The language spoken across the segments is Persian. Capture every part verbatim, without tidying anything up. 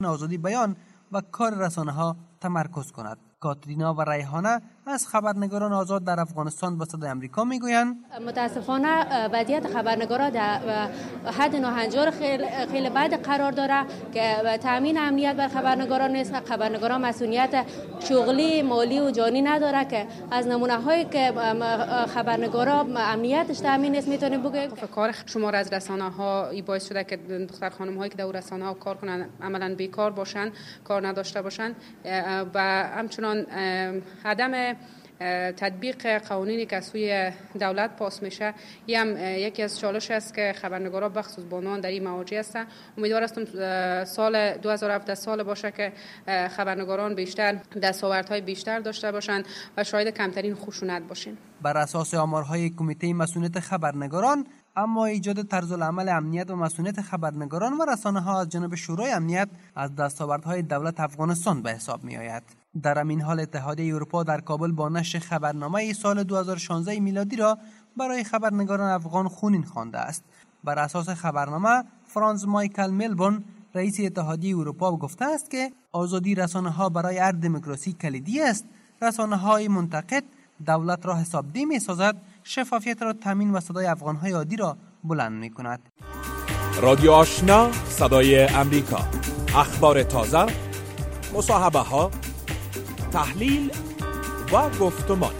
آزادی بیان و کار رسانه‌ها تمرکز کند. کاترینا و ریحانه از خبرنگاران آزاد در افغانستان به صدای آمریکا میگویند متاسفانه وضعیت خبرنگارا در حد ناهنجار خیلی خیلی بد قرار داره که تامین امنیت بر خبرنگاران نیست. خبرنگاران مسئولیت شغلی، مالی و جانی نداره که از نمونه هایی که خبرنگارا امنیتش تامین نیست میتونیم بگیم کار شمار از رسانه ها ای باعث شده که دختر خانم هایی که در رسانه ها کار کنن عملاً بیکار باشن، کار نداشته باشن و همچنان عدم تطبیق قوانینی که سوی دولت پاس میشه هم یکی از چالش است که خبرنگارا بخصوص بانوان در این مواجه هستند. امیدوار هستم سال دو هزار و هفده سال باشه که خبرنگاران بیشتر دستاوردهای بیشتر داشته باشند و شاهد کمترین خشونت باشیم. بر اساس آمارهای کمیته مسئولیت خبرنگاران، اما ایجاد طرزالعمل امنیت و مسئولیت خبرنگاران و رسانه‌ها از جانب شورای امنیت از دستاوردهای دولت افغانستان به حساب می‌آید. در همین حال اتحادیه اروپا در کابل با نشر خبرنامه سال دو هزار و شانزده میلادی را برای خبرنگاران افغان خونین خوانده است. بر اساس خبرنامه، فرانز مایکل ملبورن، رئیس اتحادیه اروپا، گفته است که آزادی رسانه‌ها برای هر دموکراسی کلیدی است. رسانه‌های منتقد دولت را حسابدهی می‌سازد، شفافیت را تامین و صدای افغان‌های عادی را بلند می‌کند. رادیو آشنا، صدای امریکا، اخبار تازه، مصاحبه‌ها، تحلیل و گفتمان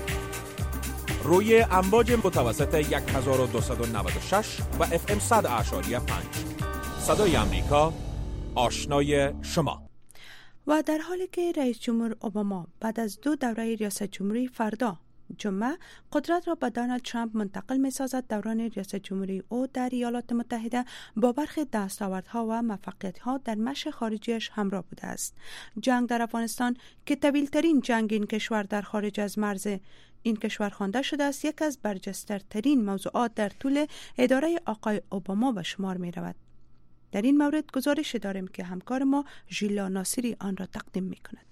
روی امواج متوسط هزار و دویست و نود و شش و اف ام صد اعشاری پنج. صدای امریکا، آشنای شما. و در حالی که رئیس جمهور اوباما بعد از دو دوره ریاست جمهوری فردا جمعه قدرت را به دونالد ترامپ منتقل می‌سازد، دوران ریاست جمهوری او در ایالات متحده با برخی دستاوردها و موفقیت‌ها در مشی خارجیش همراه بوده است. جنگ در افغانستان که طویل‌ترین جنگ این کشور در خارج از مرز این کشور خوانده شده است، یک از برجسته‌ترین موضوعات در طول اداره آقای اوباما به شمار می‌رود. در این مورد گزارش داریم که همکار ما ژیلا ناصری آن را تقدیم می‌کند.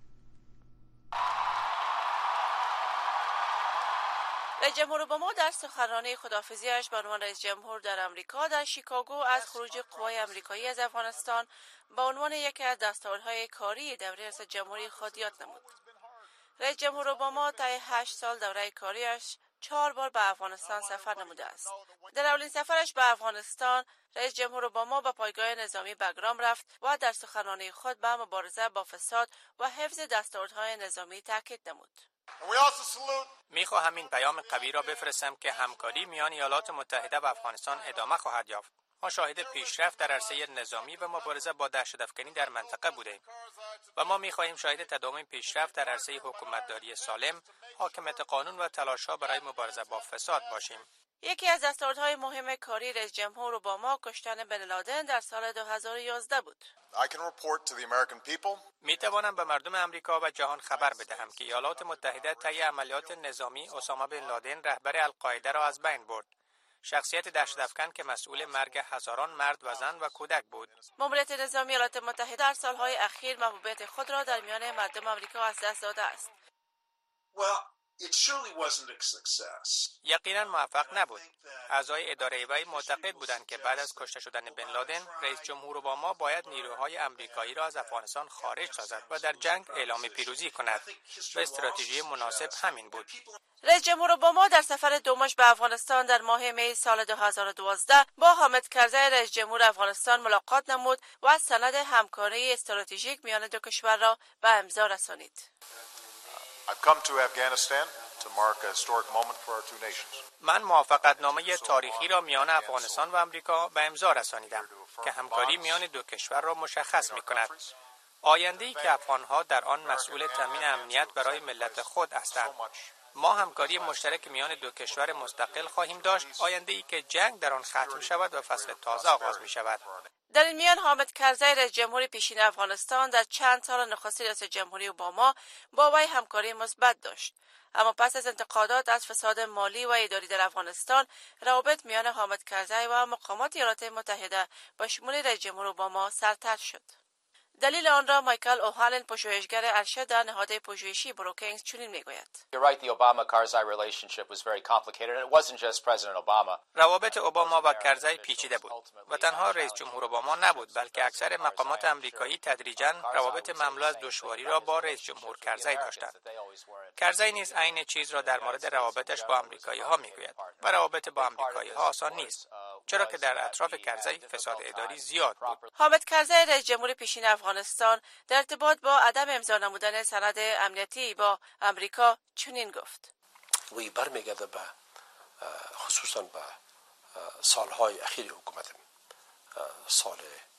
رئیس جمهور اوباما در سخنرانی خداحافظی‌اش به عنوان رئیس جمهور در امریکا در شیکاگو از خروج قوای آمریکایی از افغانستان به عنوان یکی از دستاوردهای کاری دوره ریاست جمهوری خود یاد نمود. رئیس جمهور اوباما طی هشت سال دوره کاریش چهار بار به افغانستان سفر نموده است. در اولین سفرش به افغانستان، رئیس جمهور اوباما به پایگاه نظامی بگرام رفت و در سخنرانی خود به مبارزه با فساد و حفظ دستاوردهای نظامی تاکید نمود. می‌خواهم این پیام قوی را بفرستم که همکاری میان ایالات متحده و افغانستان ادامه خواهد یافت. ما شاهد پیشرفت در عرصه نظامی و مبارزه با دهشت‌افکنی در منطقه بودیم و ما می‌خواهیم شاهد تداوم پیشرفت در عرصه حکومتداری سالم، حاکمیت قانون و تلاش‌ها برای مبارزه با فساد باشیم. یکی از دستاوردهای مهم کاری رئیس جمهور اوباما کشتن بن لادن در سال دو هزار و یازده بود. می توانم به مردم امریکا و جهان خبر بدهم که ایالات متحده طی عملیات نظامی اسامه بن لادن رهبر القاعده را از بین برد. شخصیت دهشت‌افکن که مسئول مرگ هزاران مرد و زن و کودک بود. ماموریت نظامی ایالات متحده در سالهای اخیر محبوبیت خود را در میان مردم امریکا از دست داده است. یقینا موفق نبود. اعضای اداره وی معتقد بودند که بعد از کشته شدن بن لادن، رئیس جمهور اوباما باید نیروهای امریکایی را از افغانستان خارج سازد و در جنگ اعلام پیروزی کند. و استراتژی مناسب همین بود. رئیس جمهور اوباما در سفر دومش به افغانستان در ماه می سال دو هزار و دوازده با حامد کرزی رئیس جمهور افغانستان ملاقات نمود و سند همکاری استراتژیک میان دو کشور را به امضا رسانید. من موافقتنامه تاریخی را میان افغانستان و امریکا به امضا رسانیدم که همکاری میان دو کشور را مشخص می کند. آینده‌ای که افغان‌ها در آن مسئول تامین امنیت برای ملت خود هستند. ما همکاری مشترک میان دو کشور مستقل خواهیم داشت، آینده‌ای که جنگ در آن ختم شود و فصل تازه آغاز می شود. در این میان حامد کرزی رئیس جمهور پیشین افغانستان در چند سال نخست ریاست جمهوری اوباما با وی همکاری مثبت داشت، اما پس از انتقادات از فساد مالی و اداری در افغانستان، روابط میان حامد کرزی و مقامات ایالات متحده با شمول رئیس جمهور اوباما سرتر شد. دلیل آن را مایکل اوهالن، پژوهشگر ارشد در نهاد پژوهشی بروکینگز، چنین میگوید: روابط اوباما و کرزی پیچیده بود و تنها رئیس جمهور اوباما نبود، بلکه اکثر مقامات آمریکایی تدریجاً روابط مملو از دشواری را با رئیس جمهور کرزی داشتند. کرزی نیز عین چیز را در مورد روابطش با آمریکایی‌ها میگوید و روابط با آمریکایی‌ها آسان نیست، چرا که در اطراف کرزی فساد اداری زیاد بود. حامد کرزی، رئیس جمهور پیشین افغانستان، در ارتباط با عدم امضا نمودن سند امنیتی با امریکا چنین گفت: وی برمیگرده به خصوصا به سالهای اخیر حکومت سال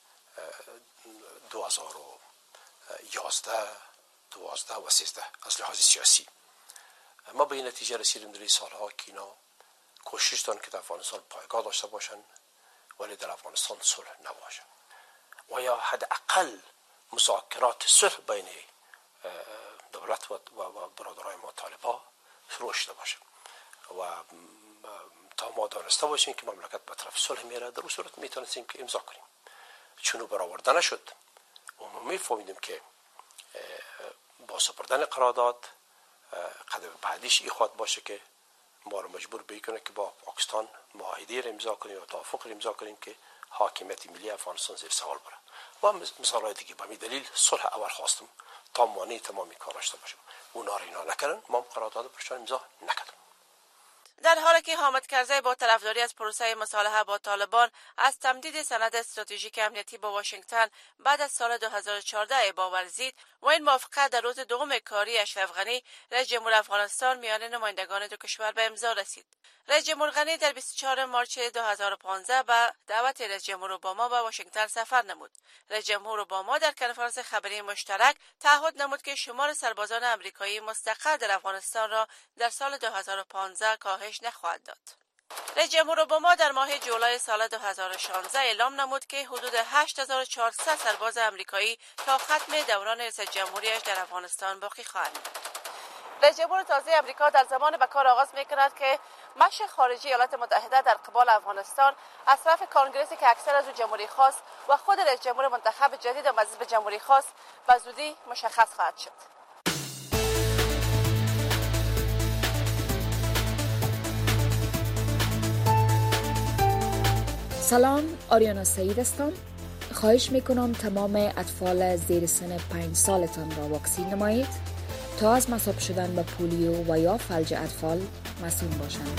دو هزار و یازده، دوازده و سیزده از لحاظ سیاسی. ما به این نتیجه رسیدیم در این سالها که اینا کوشش دارن که در افغانستان پایگاه داشته باشن ولی در افغانستان صلح نباشه و یا حداقل مذاکرات صلح بین دولت و برادرای ما طالبان شروع شده باشه و تا ما دانسته باشیم که مملکت به طرف صلح میره، در اون صورت میتونستیم که امضا کنیم. چون برآورده نشد و ما میفهمیدیم که با سپردن قرارداد قدم بعدیش این خواهد باشه که ما رو مجبور بکنه که با پاکستان معاهده را امضا کنیم و توافق را امضا کنیم که حاکمیت ملی افغانستان زیر سوال بره. و مثالای دیگه به همین دلیل صلح اول خواستم تا مانع تمامی کار داشته باشیم. اونا را اینا نکردن، ما هم قرارداد برشان امضا نکردیم. در حالی که حامد کرزی با طرفداری از پروسه مصالحه با طالبان از تمدید سند استراتژیک امنیتی با واشنگتن بعد از سال دو هزار و چهارده باور زید و این موافقت در روز دوم کاری اشرف غنی، رئیس جمهور افغانستان، میان نمایندگان دو کشور به امضا رسید. رئیس جمهور غنی در بیست و چهارم مارس دو هزار و پانزده به دعوت رئیس جمهور اوباما به واشنگتن سفر نمود. رئیس جمهور اوباما در کنفرانس خبری مشترک تعهد نمود که شمار سربازان آمریکایی مستقر در افغانستان را در سال دو هزار و پانزده کاهش نخواهد داد. رئیس جمهور اوباما در ماه جولای سال دو هزار و شانزده اعلام نمود که حدود هشت هزار و چهارصد سرباز آمریکایی تا ختم دوران ریاست جمهوریش در افغانستان باقی خواهند ماند. رئیس جمهور تازه امریکا در زمان به کار آغاز می‌کند که مشر خارجی ایالات متحده در قبال افغانستان از طرف کانگرسی که اکثر از او جمهوری خواست و خود رئیس جمهور منتخب جدید مجلس به جمهوری خواست به زودی مشخص خواهد شد. سلام، آریانا سعید هستم. خواهش میکنم تمام اطفال زیر سن پنج سالتان را واکسین نمایید تا از مصاب شدن به پولیو و یا فلج اطفال مسئول باشند.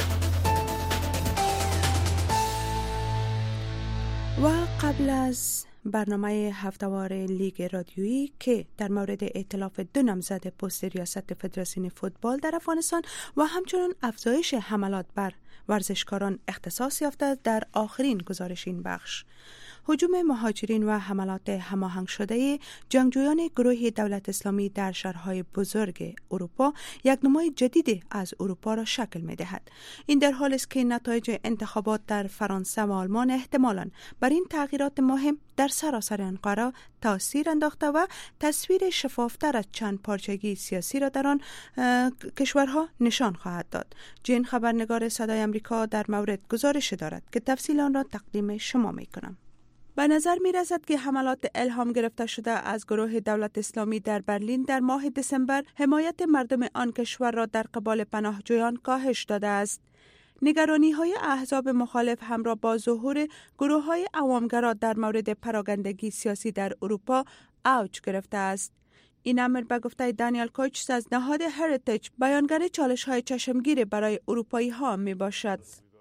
و قبل از برنامه هفته‌وار لیگ رادیویی که در مورد ائتلاف دو نامزد پست ریاست فدراسیون فوتبال در افغانستان و همچنین افزایش حملات بر ورزشکاران اختصاص یافته در آخرین گزارش این بخش، هجوم مهاجرین و حملات هماهنگ شده جنگجویان گروه دولت اسلامی در شهرهای بزرگ اروپا یک نمای جدید از اروپا را شکل می دهد. این در حالی است که نتایج انتخابات در فرانسه و آلمان احتمالاً بر این تغییرات مهم در سراسر آنقره تاثیر انداخته و تصویر شفافتر از چند پارچگی سیاسی را در آن کشورها نشان خواهد داد. جین خبرنگار صدای آمریکا در مورد گزارش دارد که تفصیل آن را تقدیم شما می کنم. به نظر می رسد که حملات الهام گرفته شده از گروه دولت اسلامی در برلین در ماه دسامبر حمایت مردم آن کشور را در قبال پناهجویان کاهش داده است. نگرانی های احزاب مخالف همراه با ظهور گروه های عوامگرا در مورد پراگندگی سیاسی در اروپا اوج گرفته است. این امر به گفته دانیل کوچز از نهاد هریتیج بیانگر چالش های چشمگیر برای اروپایی ها می باشد.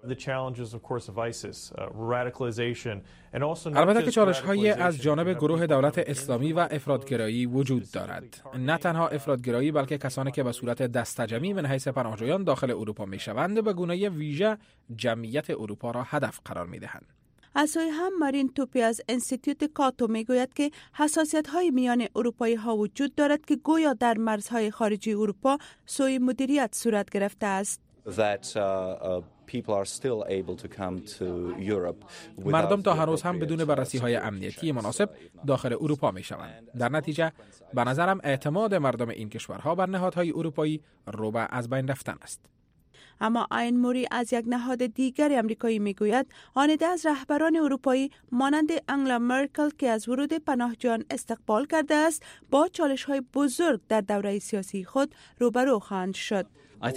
البته که چالش‌هایی از جانب گروه دولت اسلامی و افراط‌گرایی وجود دارد. نه تنها افراط‌گرایی بلکه کسانی که به صورت دسته‌جمعی من حیث پناهجویان داخل اروپا می‌شوند به گونه ویژه جمعیت اروپا را هدف قرار می‌دهند. از سوی هم مارین توپی از انستیتوت کاتو میگوید که حساسیت‌های میان اروپایی ها وجود دارد که گویا در مرزهای خارجی اروپا سوء مدیریت صورت گرفته است. That, uh, uh, people are still able to come to Europe. مردم تا هنوز هم بدون بررسی‌های امنیتی مناسب داخل اروپا می‌شوند. در نتیجه به نظرم اعتماد مردم این کشورها بر نهادهای اروپایی رو به از بین رفتن است. اما آین موری از یک نهاد دیگر امریکایی میگوید آنیده از رهبران اروپایی مانند انگلا مرکل که از ورود پناهجویان استقبال کرده است با چالش‌های بزرگ در دوره سیاسی خود روبرو خواهند شد.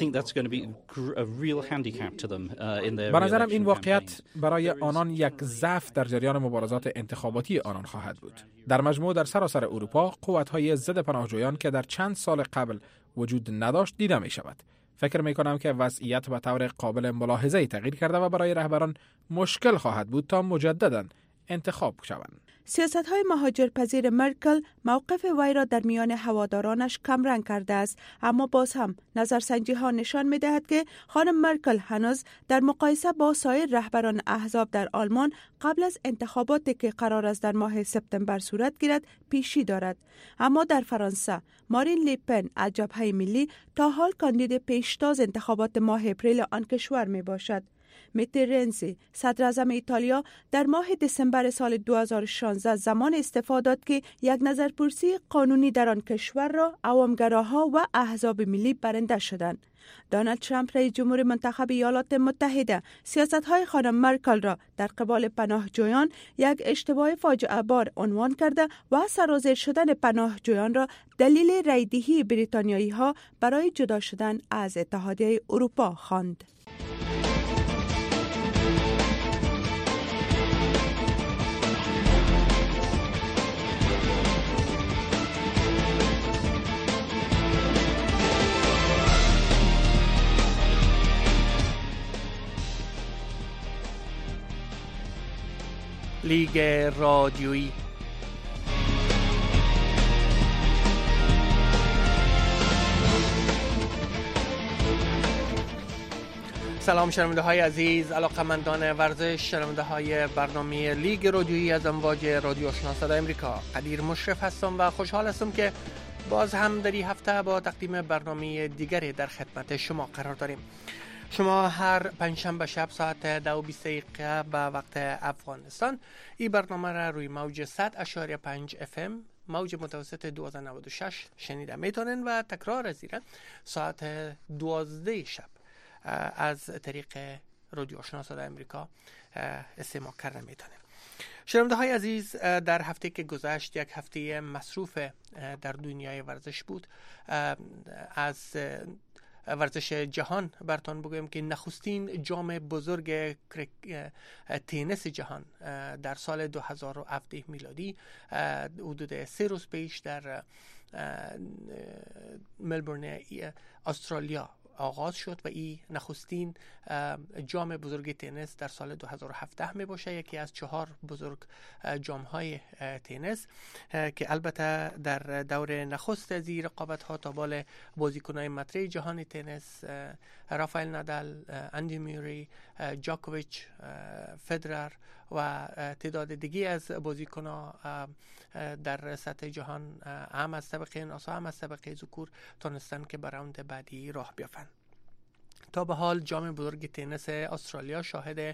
به نظرم این واقعیت برای آنان یک ضعف در جریان مبارزات انتخاباتی آنان خواهد بود. در مجموع در سراسر اروپا قوت‌های ضد پناهجویان که در چند سال قبل وجود نداشت دیده می شود. فکر می کنم که وضعیت به طور قابل ملاحظه‌ای تغییر کرده و برای رهبران مشکل خواهد بود تا مجدداً انتخاب شوند. سیاست‌های مهاجرپذیر مرکل موقف وی را در میان هوادارانش کمرنگ کرده است، اما باز هم نظرسنجی‌ها نشان می‌دهد که خانم مرکل هنوز در مقایسه با سایر رهبران احزاب در آلمان قبل از انتخاباتی که قرار است در ماه سپتامبر صورت گیرد پیشی دارد. اما در فرانسه مارین لیپن از جبهه ملی تا حال کاندید پیشتاز انتخابات ماه اپریل آن کشور میباشد. میتی رنزی صدر اعظم ایتالیا در ماه دسامبر سال دو هزار و شانزده زمان استعفا داد که یک نظرپرسی قانونی در آن کشور را عوامگراها و احزاب ملی برنده شدند. دونالد ترامپ رئیس جمهور منتخب ایالات متحده سیاست‌های خانم مرکل را در قبال پناهجویان یک اشتباه فاجعه بار عنوان کرده و سرازیر شدن پناهجویان را دلیل رأی‌دهی بریتانیایی‌ها برای جدا شدن از اتحادیه اروپا خواند. لیگ رادیویی. سلام شنونده های عزیز، علاقمندان ورزش، شنونده های برنامه لیگ رادیویی از امواج رادیو آشنا صدای امریکا. قدیر مشرف هستم و خوشحال هستم که باز هم در این هفته با تقدیم برنامه دیگری در خدمت شما قرار داریم. شما هر پنجشنبه شب ساعت دو و بیست دقیقه به وقت افغانستان این برنامه را روی موج صد اشاری پنج اف ام موج متوسط دویست و نود و شش شنیده میتونن و تکرار از این ساعت دوازده شب از طریق رادیو آشنا صدای امریکا استماع کرده میتونن. شنونده های عزیز، در هفته که گذشت یک هفته مصروف در دنیای ورزش بود. از ورزش جهان براتون بگویم که نخستین جام بزرگ تنیس جهان در سال دو هزار و هفده میلادی حدود سه روز پیش در ملبورن استرالیا آغاز شد و این نخستین جام بزرگ تنیس در سال دو هزار و هفده می باشه، یکی از چهار بزرگ جام های تنیس که البته در دور نخست از این رقابت ها تا بال بازیکنان مطرح جهان تنیس رافائل نادال، اندی موری، جاکوویچ، فدرر و تعداد دیگه از بازیکنان در سطح جهان هم از طبقه نسا هم از طبقه ذکور تونستن که به راوند بعدی راه بیافتند. تا به حال جام بزرگ تنیس استرالیا شاهد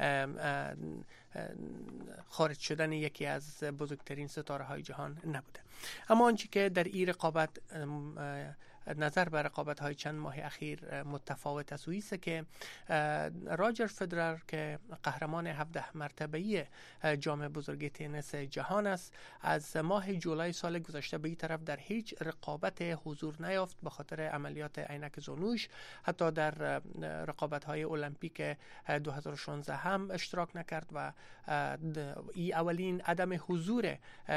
خارج شدن یکی از بزرگترین ستاره های جهان نبوده. اما آنچه که در این رقابت نظر به رقابت های چند ماه اخیر متفاوت است است که راجر فدرر که قهرمان هفده مرتبه‌ای جام بزرگ تنیس جهان است، از ماه جولای سال گذشته به این طرف در هیچ رقابت حضور نیافت به خاطر عملیات عینک زانوش. حتی در رقابت های المپیک دو هزار و شانزده هم اشتراک نکرد و این اولین عدم حضور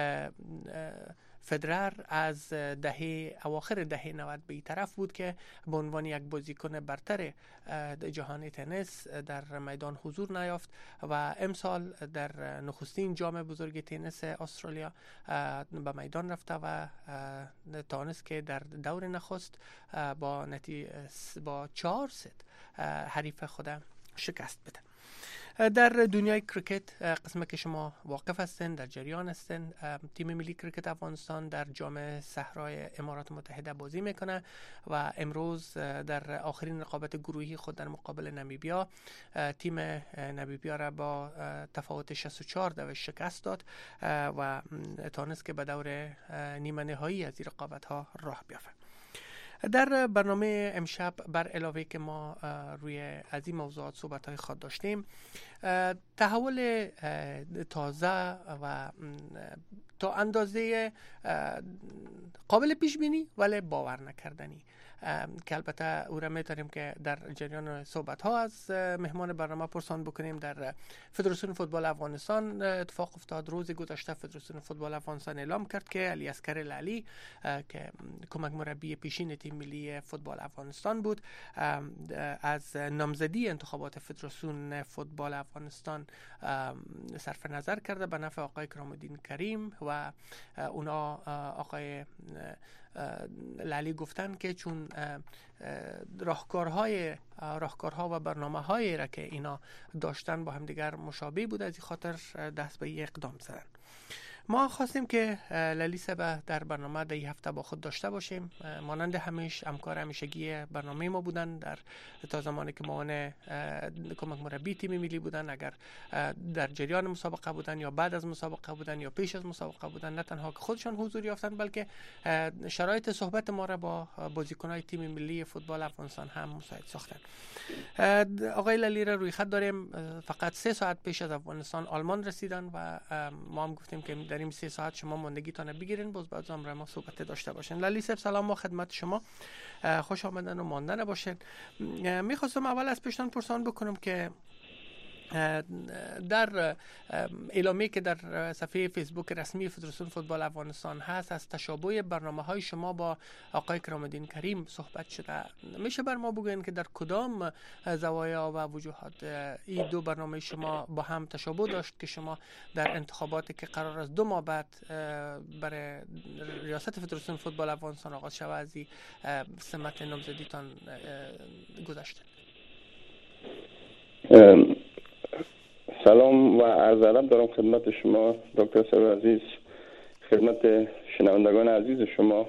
فدرر از دهه اواخر دهه نود به این طرف بود که به عنوان یک بازیکن برتر جهان تنیس در میدان حضور نیافت و امسال در نخستین جام بزرگ تنیس استرالیا به میدان رفته و توانست که در دور نخست با نتیجه با چهار ست حریف خود شکست بده. در دنیای کرکت قسمت که شما واقف هستین، در جریان هستین، تیم ملی کرکت افغانستان در جام صحرای امارات متحده بازی میکنه و امروز در آخرین رقابت گروهی خود در مقابل نمیبیا تیم نمیبیا را با تفاوت شصت و چهار دویست شکست داد و توانست که به دور نیمه نهایی از این رقابت ها راه بیافته. در برنامه امشب بر علاوه که ما روی از این موضوعات صحبت‌های خود داشتیم، تحول تازه و تا اندازه قابل پیش بینی ولی باور نکردنی که البته او را می‌تونیم که در جریان صحبت ها از مهمان برنامه پرسان بکنیم. در فدراسیون فوتبال افغانستان اتفاق افتاد. روز گذشته فدراسیون فوتبال افغانستان اعلام کرد که علی اصغر لعلی که کمک مربی پیشین تیم ملی فوتبال افغانستان بود از نامزدی انتخابات فدراسیون فوتبال افغانستان صرف نظر کرده به نفع آقای کرام الدین کریم و اونا آقای لعلی گفتن که چون راهکارهای راهکارها و برنامه‌هایی را که اینا داشتن با هم دیگر مشابه بود، از این خاطر دست به اقدام زدن. ما خواستیم که لعلی صاحب در برنامه در این هفته با خود داشته باشیم. مانند همیش همکار همیشگی برنامه ما بودن در تا زمانی که معاون کمک مربی تیم ملی بودن. اگر در جریان مسابقه بودن یا بعد از مسابقه بودن یا پیش از مسابقه بودن، نه تنها که خودشان حضور یافتن بلکه شرایط صحبت ما را با بازیکنان تیم ملی فوتبال افغانستان هم مساعد ساختن. آقای لعلی را روی خط داریم. فقط سه ساعت پیش از افغانستان آلمان رسیدن و ما هم گفتیم که در این سه ساعت شما ماندگیتان بگیرین، باز بعد امر ما صحبت داشته باشین. لعلی صاحب سلام، ما خدمت شما، خوش آمدن و ماندن باشین. میخواستم اول از پیشتان پرسان بکنم که در اعلامیه که در صفحه فیسبوک رسمی فدراسیون فوتبال افغانستان هست از تشابه برنامه‌های شما با آقای کرام الدین کریم صحبت شده. میشه بر ما بگوین که در کدام زوایا و وجوهات این دو برنامه شما با هم تشابه داشت که شما در انتخاباتی که قرار است دو ماه بعد برای ریاست فدراسیون فوتبال افغانستان آغاز شود از این سمت نامزدیتان گذشته؟ سلام و عرض ادب دارم خدمت شما دکتر صاحب عزیز، خدمت شنوندگان عزیز شما.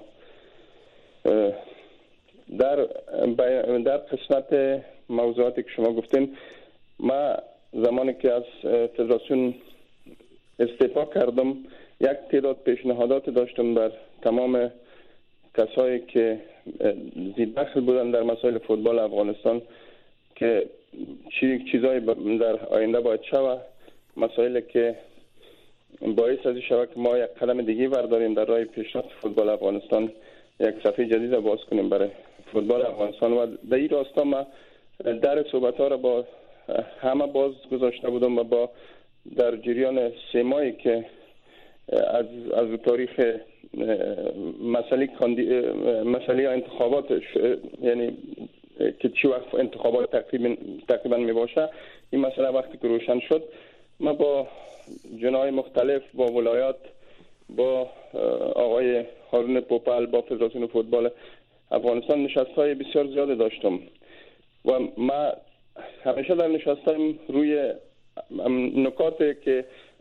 در در قسمت موضوعاتی که شما گفتین، ما زمانی که از فدراسیون استعفا کردم یک تعداد پیشنهادات داشتم بر تمام کسایی که ذی‌دخل بودن در مسائل فوتبال افغانستان که چی چیزایی در آینده باید شود، مسائلی که باعث از این شود که ما یک قدم دیگه برداریم در راه پیشرفت فوتبال افغانستان، یک صفحه جدید باز کنیم برای فوتبال افغانستان. و در این راستا ما در صحبت‌ها را با همه باز گذاشته بودم و با در جریان سه ماهی که از از تاریخ مسئله مسئله انتخابات یعنی که چی وقت انتخابات تقریبا تقریبا می باشه، این مسئله وقتی که روشن شد، ما با جناح مختلف، با ولایات، با آقای هارون پوپل، با فدراسیون فوتبال افغانستان نشست‌های بسیار زیاده داشتم و ما همیشه در نشستم روی نکاتی که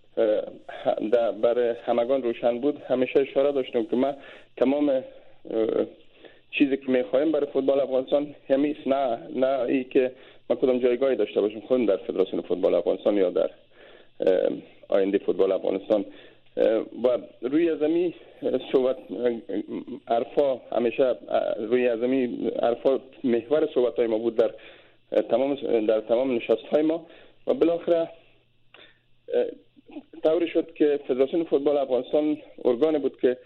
برای همگان روشن بود همیشه اشاره داشتم که ما تمام چیزی که می‌خوایم برای فوتبال افغانستان همیشه نه نه ای که ما کدام جایگاهی داشته باشیم خودم در فدراسیون فوتبال افغانستان یا در آینده فوتبال افغانستان و روی زمین صحبت عرفا همیشه روی زمین عرفا محور صحبت‌های ما بود در تمام در تمام نشست‌های ما و بالاخره طوری شد که فدراسیون فوتبال افغانستان ارگانی بود که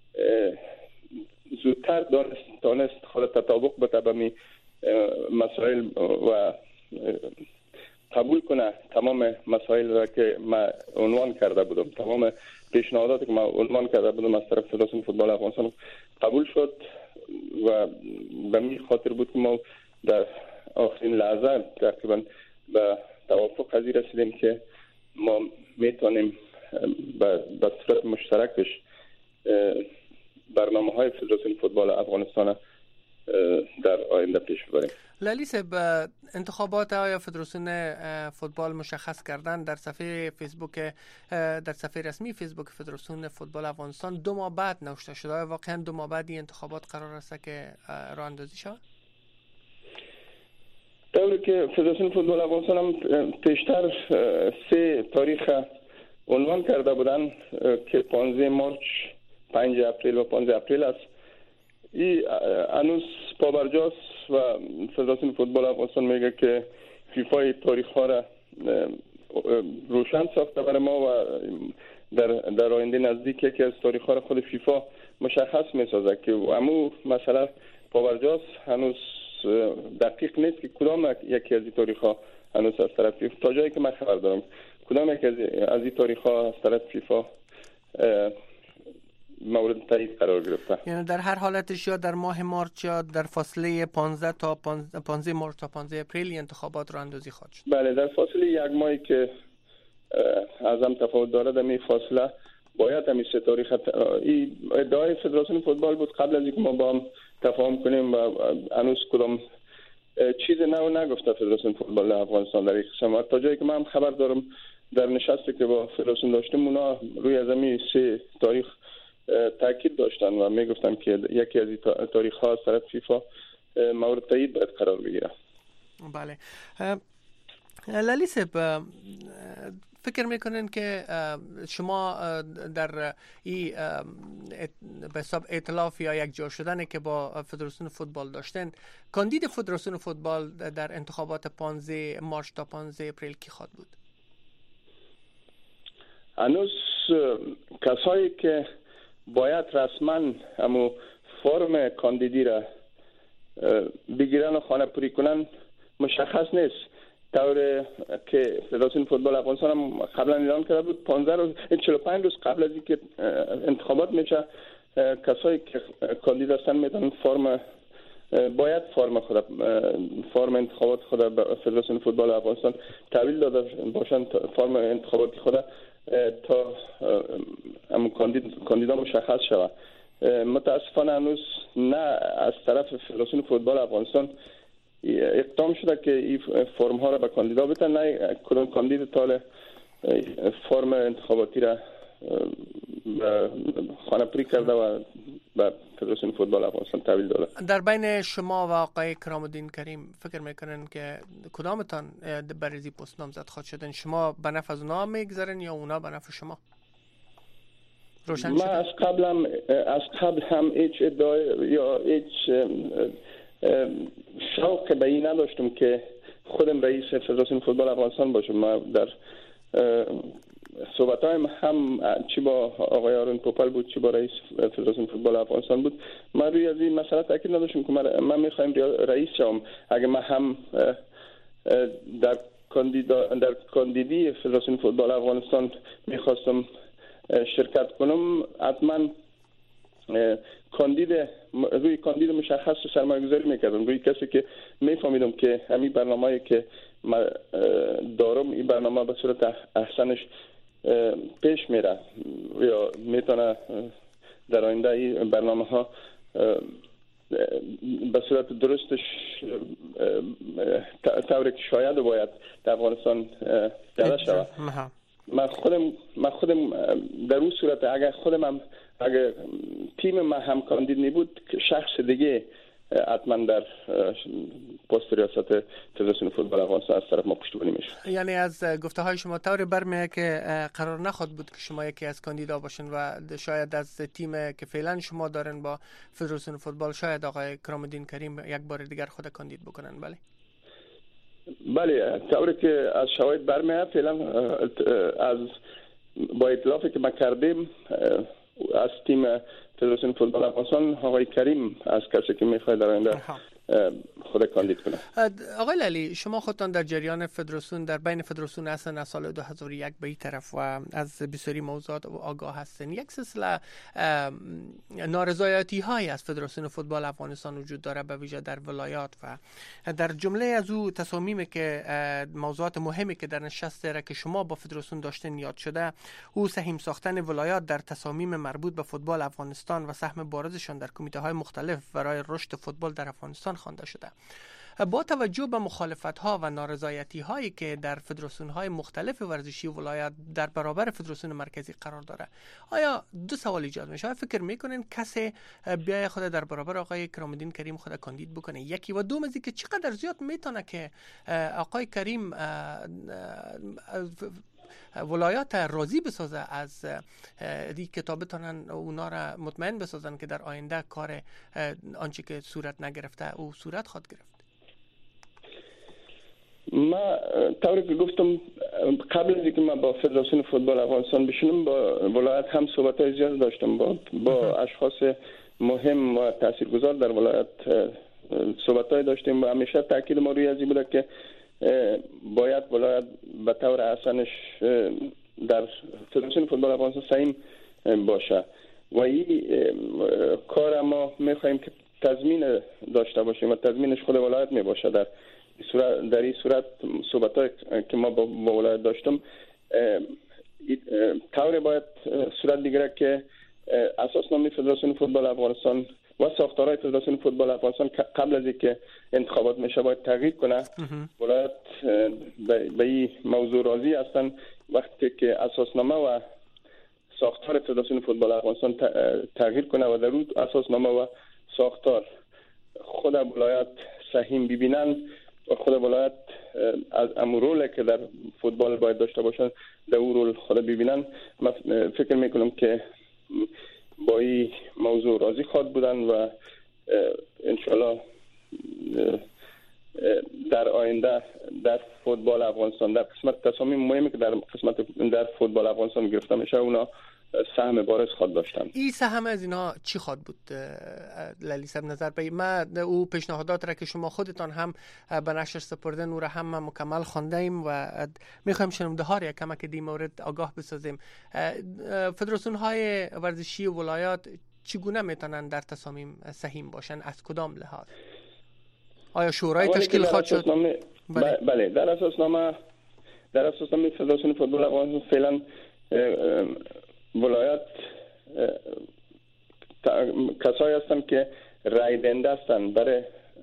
زودتر دانست دانست خود تطابق بده به می مسائل و قبول کنه تمام مسائل را که ما عنوان کرده بودم، تمام پیشنهاداتی که ما عنوان کرده بودم از طرف فدراسیون فوتبال افغانستان قبول شد و به می خاطر بود که ما در آخرین لحظه تقریبا به توافق قضیه رسیدیم که ما میتونیم به صورت مشترکش برنامه‌های فدراسیون فوتبال افغانستان در آینده پیش ببریم. لعلی صاحب، انتخابات آیا فدراسیون فوتبال مشخص کردن در صفحه فیسبوک در صفحه رسمی فیسبوک فدراسیون فوتبال افغانستان دو ماه بعد نوشته شده. آیا واقعا دو ماه بعد این انتخابات قرار است که راه اندازی شود؟ طوری که فدراسیون فوتبال افغانستان هم پیشتر سه تاریخ عنوان کرده بودن که پانزده مارچ، پنج اپریل و پانزده اپریل است. این هنوز پابرجاست و فدراسیون فوتبال افغانستان میگه که فیفا تاریخ ها را روشن ساخته برای ما و در در آینده نزدیک یکی از تاریخ ها را خود فیفا مشخص میسازه که امو مسئله پابرجاست. هنوز دقیق نیست که کدام یکی از این تاریخ ها هنوز از طرف فیفا، تا جایی که من خبر دارم کدام یکی از این تاریخ ها از طرف فیفا مورد تایید قرار گرفته. یعنی در هر حالتش یا در ماه مارچ یا در فاصله پانزده تا پانزده مارچ تا پانزده اپریل انتخابات رو اندازی خواهد شد. بله، در فاصله یک ماهی که از هم تفاوت داره در این فاصله باید همین سه تاریخ این ادعای فدراسیون فوتبال بود قبل از اینکه ما با هم تفاهم کنیم و هنوز کدام چیز نو نگفته فدراسیون فوتبال افغانستان در این قسم. تا جایی که من خبر دارم در نشستی که با فدراسیون داشتیم اونا روی از همین سه تاریخ تاکید داشتن و میگفتن که یکی از تاریخ ها از طرف فیفا مورد تایید باید قرار بگیره. بله. لالی صاحب، فکر میکنین که شما در این به حساب ائتلاف یا یک جا شدن که با فدراسیون فوتبال داشتن، کاندید فدراسیون فوتبال در انتخابات پانزده مارچ تا پانزده اپریل کی خواهد بود؟ هنوز کسایی که باید رسما همو فرم کاندیدی را بگیرن و خانه پوری کنن مشخص نیست. طور که فدراسیون فوتبال افغانستان هم قبلا اعلام کرده بود پانزده روز چهل و پنج روز قبل از اینکه انتخابات میشه کسایی که کاندید هستن میتونن فرم باید فرم خود فرم انتخابات خود به فدراسیون فوتبال افغانستان تحویل داده باشن، فرم انتخاباتی خود تا همون کاندید کاندیدا مشخص شود. متاسفانه هنوز نه از طرف فدراسیون فوتبال افغانستان اقدام شده که این فرم ها را به کاندیدا بدن، نه کدام کاندید تا فرم انتخاباتی را خانه پوری کرده و به فدراسیون فوتبال افغانستان تحویل داده. در بین شما و آقای کرام الدین کریم فکر میکنن که کدامتان برای این پست نامزد خواهد شدن؟ شما به نفع از اونا میگذارن یا اونا به نفع شما؟ روشن ما شده؟ از قبل هم از قبل هم هیچ ادعای یا هیچ شوق به این نداشتم که خودم رئیس فدراسیون فوتبال افغانستان باشم. ما در صحبت های هم چی با آقای آرون پوپل بود چی با رئیس فدراسیون فوتبال افغانستان بود ما روی از این مسئله تاکید نداشتم که من میخوایم رئیس شوم. اگه من هم در کاندیدا در کاندیدی فدراسیون فوتبال افغانستان میخواستم شرکت کنم، حتما کاندید روی کاندید مشخص سرمایه‌گذاری میکردم، روی کسی که میفهمیدم که همین برنامه‌ای که من دارم این برنامه به صورت احسنش پیش میره یا میتونه در آینده این برنامه ها به صورت درستش طوری که شاید باید در افغانستان پیاده شود. من خودم من خودم در اون صورت اگر خودم هم اگر تیم من هم کاندید نبود شخص دیگه حتما در پست ریاست فدراسیون فوتبال افغانستان از طرف ما پشتیبانی میشه. یعنی از گفته های شما طوری برمیاد که قرار نخواد بود که شما یکی از کاندیدا باشین و شاید از تیم که فعلا شما دارن با فدراسیون فوتبال شاید آقای کرام الدین کریم یک بار دیگر خود کاندید بکنن. بله بله، طوری که از شواهد برمیاد فعلا از با اطلافی که ما کردیم از تیم فدراسیون فوتبال افغانستان آقای کریم از کسی که میخواد در آینده خود کاندید کنه. آقای لالی، شما خودتان در جریان فدراسیون در بین فدراسیون هستن از سال دو هزار و یک به این طرف و از بسیاری موضوعات آگاه هستن. یک سلسله نارضایتی های از فدراسیون فوتبال افغانستان وجود داره به ویژه در ولایات و در جمله از او تصامیمی که موضوعات مهمی که در نشست را که شما با فدراسیون داشتن یاد شده، او سهم ساختن ولایات در تصامیم مربوط به فوتبال افغانستان و سهم بارزشان در کمیته های مختلف برای رشد فوتبال در افغانستان خوانده شده. با توجه به مخالفت ها و نارضایتی هایی که در فدراسیون های مختلف ورزشی ولایت در برابر فدراسیون مرکزی قرار داره، آیا دو سوال ایجاد میشه؟ فکر میکنین کسی بیای خود در برابر آقای کرام الدین کریم خود کاندید بکنه؟ یکی و دوم از که چقدر زیاد میتونه که آقای کریم ولایات راضی بسازه از دی که تا بتونن اونا را مطمئن بسازن که در آینده کار آنچه که صورت نگرفته او صورت خواهد گرفت؟ ما طوری که گفتم قبل از اینکه من با فدراسیون فوتبال افغانستان بشینم با ولایت هم صحبت‌های زیاد داشتم، با با اشخاص مهم و تاثیرگذار در ولایت صحبت‌های داشتیم و همیشه تاکید ما روی ازی بوده که باید ولایت به طور احسنش در فدراسیون فوتبال افغانستان سهیم باشه و این کار ما می‌خوایم که تضمین داشته باشیم و تضمینش خود ولایت میباشه. در صورت در این صورت صحبت‌های که ما با, با ولایت داشتم طوری باید صورت بگیره که اساسنامه فدراسیون فوتبال افغانستان و ساختارهای فدراسیون فوتبال افغانستان قبل از اینکه انتخابات میشه باید تغییر کنه. ولایت به این موضوع راضی هستن وقتی که اساسنامه و ساختار فدراسیون فوتبال افغانستان تغییر کنه و در اون اساسنامه و ساختار خود ولایت سهیم ببینن و خود ولایت از امور رول که در فوتبال باید داشته باشن در اون رول خود ببینن. من فکر میکنم که با این موضوع راضی خواهد بودن و انشالله در آینده در فوتبال افغانستان در قسمت تصامیم مهمی که در قسمت در فوتبال افغانستان گرفته میشه اونا سهم بارز خود داشتن. این سهم از اینا چی خواهد بود لیلی صاحب نظر به ما او پیشنهادات را که شما خودتان هم به نشر سپردن او را هم مکمل خوانده ایم و میخوایم شنونده ها را کمک دی مورد آگاه بسازیم. فدراسیون های ورزشی ولایات چگونه میتونن در تصامیم سهیم باشن؟ از کدام لحاظ؟ آیا شورای تشکیل خواهد شد؟ بله. بله در اساسنامه در اساسنامه فدراسیون فوتبال افغانستان فعلا ولایت کسایی هستند که رای دهنده هستند برای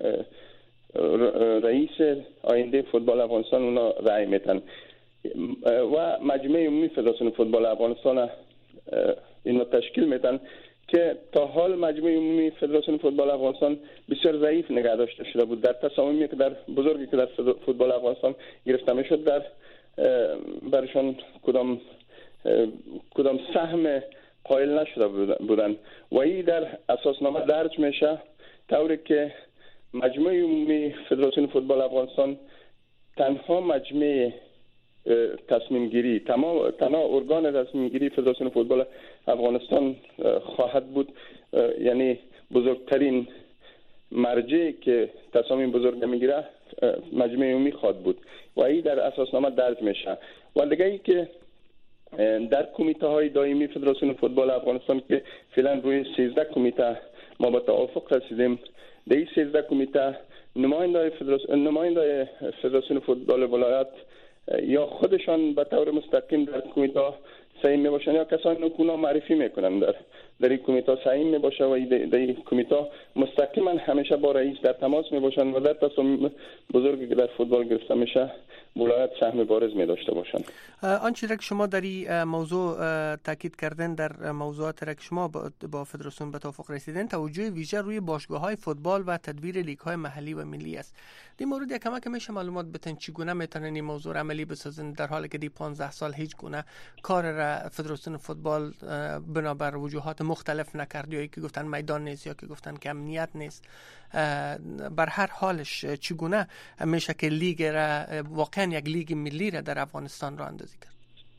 رئیس آینده فوتبال افغانستان، اونا رای میتن و مجمع عمومی فدراسیون فوتبال افغانستان اینو تشکیل میتن که تا حال مجمع عمومی فدراسیون فوتبال افغانستان بسیار ضعیف نگه داشته شده بود. در تصامیمی که در بزرگی که در فوتبال افغانستان گرفته میشد در برشان کدام کدام سهم قائل نشده بودن و این در اساسنامه درج میشه طوری که مجمع عمومی فدراسیون فوتبال افغانستان تنها مجمع تصمیم گیری تمام تنها ارگان تصمیم گیری فدراسیون فوتبال افغانستان خواهد بود، یعنی بزرگترین مرجعی که تصامیم بزرگ میگیره مجمع عمومی خواهد بود و این در اساسنامه درج میشه. و دیگه ای که در کمیته های دائمی فدراسیون فوتبال افغانستان که فعلا روی سیزده کمیته ما به توافق رسیدیم، در این سیزده کمیته نماینده فدراسیون نماینده فدراسیون فوتبال ولایت یا خودشان به طور مستقیم در کمیته سهیم میباشن یا کسانی که اونا معرفی میکنن در در این کمیته سهیم میباشه و در این کمیته مستقیما همیشه با رئیس در تماس میباشن و در تصمیم بزرگی که در فوتبال گرفته میشه ولایت سهم بارز می داشته باشند. آنچه را که شما در این موضوع تاکید کردن در موضوعات را که شما با فدراسیون به توافق رسیدن توجه ویژه روی باشگاه‌های فوتبال و تدویر لیگ‌های محلی و ملی است. در مورد یک کمک میشه معلومات بدن چگونه میتونن این موضوع عملی بسازن در حالی که دی پانزده سال هیچ گونه کار را فدراسیون فوتبال بنابر وجوهات مختلف نکرد، یا که گفتن میدان نیست یا که گفتن که امنیت نیست. بر هر حالش چگونه میشه که لیگ را واقعا یک لیگ ملی را در افغانستان را اندازی کرد؟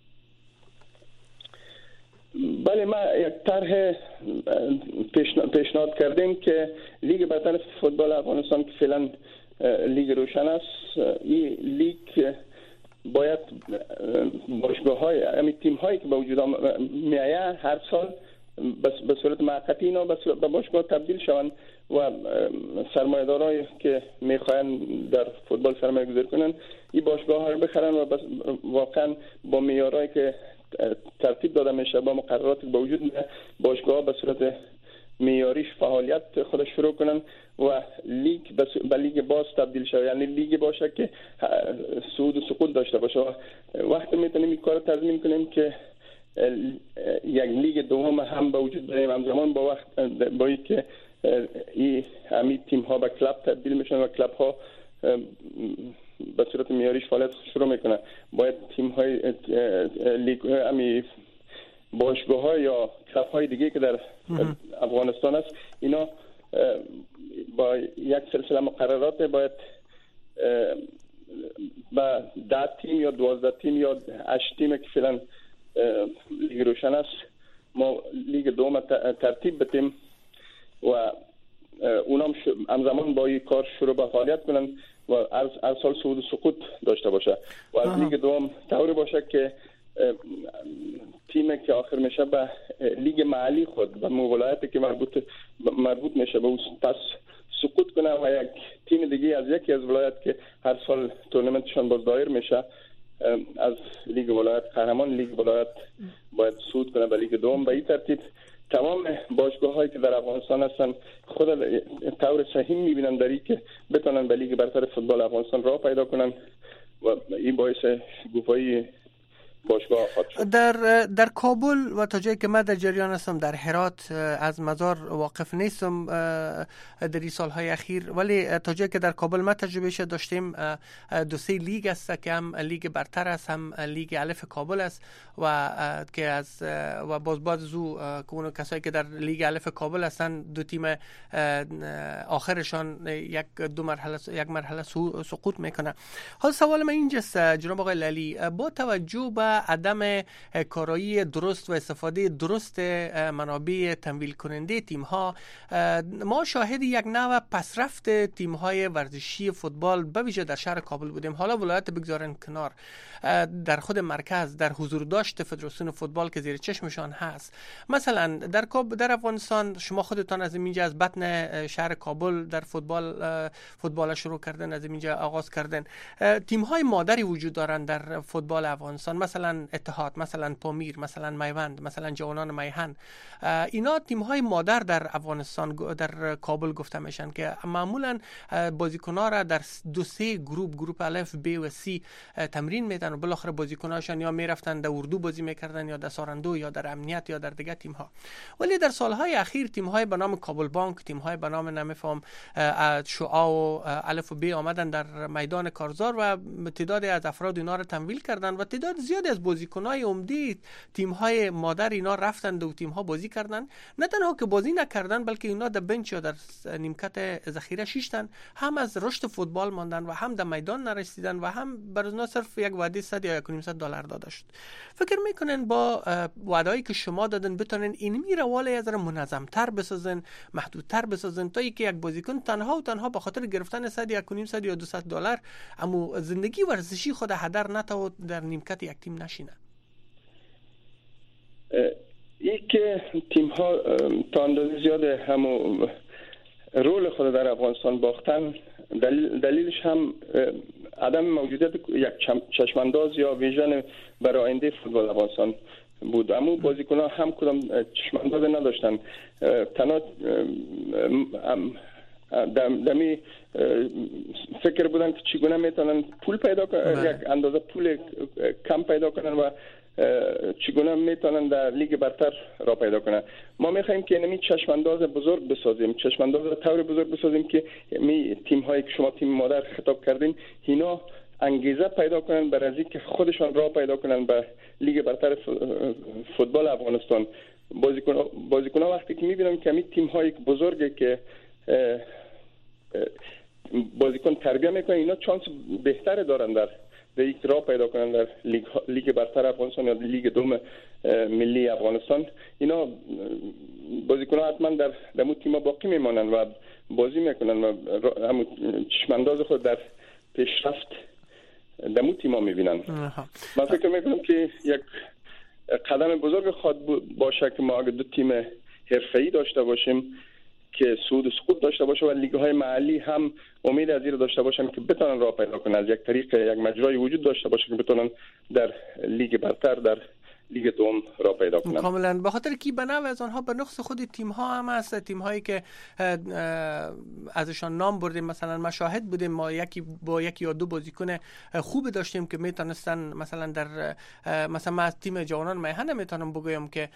بله، ما یک طرح پیشنهاد کردیم که لیگ برتر فوتبال افغانستان که فعلا لیگ روشن است، این لیگ باید باشگاه‌های همین تیم‌هایی که به وجود میآید هر سال به صورت موقتی اینا به باشگاه تبدیل شوند و سرمایه‌دارایی که می‌خواهند در فوتبال سرمایه‌گذاری کنند این باشگاه‌ها رو بخرن و واقعا با معیارایی که ترتیب داده میشه با مقرراتی که به وجود میاد باشگاه‌ها به صورت معیاریش فعالیت خودش شروع کنن و لیگ به لیگ باز تبدیل شه، یعنی لیگ باشه که صعود و سقوط داشته باشه. وقتی میتونیم این کار تضمین کنیم که یک لیگ دوم هم به وجود بیاریم همزمان با وقت با اینکه این همین تیم ها به کلاب تبدیل میشن و کلاب ها به صورت معیاری فعالیت شروع میکنه، باید تیم های لیگ امی باشگاه ها یا کلاب های دیگه که در افغانستان است اینا با یک سلسله مقررات باید با ده تیم یا دوازده تیم یا هشت تیم که فعلا لیگ روشن است ما لیگ دوم ترتیب بدیم و اونام همزمان با این کار شروع به فعالیت کنن و هر سال صعود و سقوط داشته باشه و از لیگ دوم طوری باشه که تیمی که آخر میشه به لیگ محلی خود و ولایتی که مربوط مربوط میشه به اون پس سقوط کنه و یک تیم دیگه از یکی از ولایت که هر سال تورنمنتشون باز دایر میشه از لیگ ولایت قهرمان لیگ ولایت باید صعود کنه به لیگ دوم. به این ترتیب تمام باشگاه هایی که در افغانستان هستن خود طور صحیح میبینن داری که بتونن به لیگ برتر فوتبال افغانستان راه پیدا کنن و این باعث شکوفایی باشگاه خواهد شد. در در کابل و تا جایی که من در جریان هستم در هرات از مزار واقف نیستم در این سالهای اخیر، ولی تا جایی که در کابل ما تجربهش داشتیم دو سه لیگ است که هم لیگ برتر است هم لیگ الف کابل است و که از و باز باز زو اون کسایی که در لیگ الف کابل هستن دو تیم آخرشان یک دو مرحله یک مرحله سقوط میکنه. حال سوال من اینجاست جناب آقای لالی، با توجه به عدم کارایی درست و استفاده درست منابع تمویل کننده تیم ها، ما شاهد یک نوع پسرفت تیم های ورزشی فوتبال به ویژه در شهر کابل بودیم. حالا ولایت بگذارن کنار، در خود مرکز در حضور داشت فدراسیون فوتبال که زیر چشمشان هست، مثلا در کاب در افغانستان شما خودتان از اینجا از بطن شهر کابل در فوتبال فوتبال شروع کردن، از اینجا آغاز کردن. تیم های مادری وجود دارن در فوتبال افغانستان، مثلا اتحاد، مثلا پامیر، مثلا میوند، مثلا جوانان میهن. اینا تیم های مادر در افغانستان در کابل گفته میشن که معمولا بازیکن‌ها را در دو سه گروه گروه الف ب و سی تمرین میدن و بالاخره بازیکناشون یا میرفتن در اردو بازی میکردن یا در سارندو یا در امنیت یا در دیگه تیم ها. ولی در سالهای اخیر تیم های به نام کابل بانک، تیم های به نام نمیفهم شعاع و الف و ب آمدن در میدان کارزار و تعدادی از افراد اینا را تمویل کردن و تعداد زیادی از بازیکن‌های عمده تیم‌های مادر اینا رفتند و تیم‌ها بازی کردند. نه تنها که بازی نکردن بلکه اینا در بنچ یا در نیمکت ذخیره شیشتن، هم از رشد فوتبال ماندن و هم در میدان نرسیدن و هم بر اونا صرف یک وعده صد یا یک و نیم صد دلار داده شد. فکر میکنن با وعده‌ای که شما دادن بتونن اینمی روال از را منظم‌تر بسازن، محدودتر بسازن تا اینکه یک بازیکن تنها و تنها به خاطر گرفتن صد یک و نیم صد یا دویست دلار اما زندگی ورزشی خود هدر نتا در نیمکت یک تیم نشینه. ای که تیم ها تا اندازه زیاد همو رول خود در افغانستان باختن، دلیل دلیلش هم عدم موجودیت یک چشمانداز یا ویژن برای آینده فوتبال افغانستان بود. اما بازیکن‌ها هم کدام چشمانداز نداشتن. تنها دمی فکر بودن که چگونه میتونن پول پیدا کنن، یک اندازه پول کم پیدا کنن و چگونه میتونن در لیگ برتر را پیدا کنن. ما میخوایم که اینمی چشمانداز بزرگ بسازیم، چشمانداز طور بزرگ بسازیم که می تیم هایی که شما تیم مادر خطاب کردین اینا انگیزه پیدا کنن برای اینکه خودشان راه پیدا کنن به لیگ برتر فوتبال افغانستان. بازیکن بازیکن‌ها وقتی که میبینن که می تیم هایی بزرگه که بازیکن تربیت میکنن، اینا چانس بهتری دارن در در یک راه پیدا کنن در لیگ لیگ برتر افغانستان یا لیگ دوم ملی افغانستان. اینا بازیکن‌ها حتما در دمو تیم‌ها باقی میمانن و بازی میکنن و همون چشمانداز خود در پیشرفت دمو تیم‌ها میبینن. من فکر میکنم که یک قدم بزرگ خواهد باشه که ما اگه دو تیم حرفه‌ای داشته باشیم که صعود و سقوط داشته باشه و لیگ‌های محلی هم امید از این داشته باشن که بتونن راه پیدا کنن، از یک طریق یک مجرای وجود داشته باشه که بتونن در لیگ برتر در لیگ دوم را پیدا کنند. کاملا به خاطر کی بناو از آنها به نقص خود تیم ها هم هست. تیم هایی که ازشان نام بردیم، مثلا ما شاهد بودیم ما یکی با یکی یا دو بازیکن خوب داشتیم که میتونستن مثلا در مثلا ما از تیم جوانان میهن میتونم بگویم که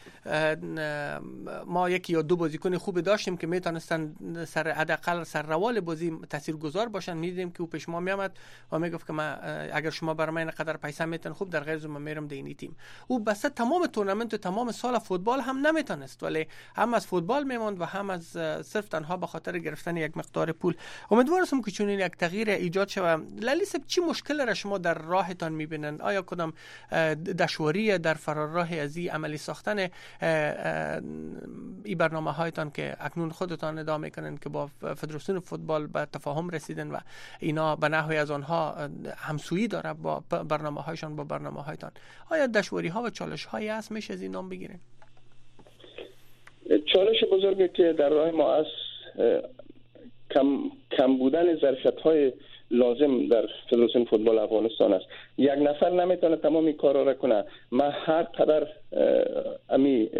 ما یکی یا دو بازیکن خوب داشتیم که میتونستن سر حداقل سر روال بازی تاثیرگذار باشن. میدیدیم که او پیش ما میامد و میگفت که ما اگر شما برای من اینقدر پیسه میتون خوب، در غیر من میرم دینی تیم. او بس تمام تورنمنت و تمام سال فوتبال هم نمیتونست، ولی هم از فوتبال میموند و هم از صرف تنها به خاطر گرفتن یک مقدار پول. امیدوارم که چون یک تغییر ایجاد شود. لالی صاحب چی مشکل را شما در راهتان میبینن؟ آیا کدام دشواری در فرارراه از این عملی ساختن این برنامه هایتان که اکنون خودتان ادعا میکنن که با فدراسیون فوتبال به تفاهم رسیدن و اینا به نحوی از آنها همسویی داره با برنامه هایشان با برنامه هایتان، آیا دشواری ها و چالش هایی هست میشه از این نام بگیرین؟ چالش بزرگی که در راه ما از کم کم بودن ظرفیت های لازم در فدراسیون فوتبال افغانستان است. یک نفر نمیتونه تمام این کارا را کنه. من هر قدر امی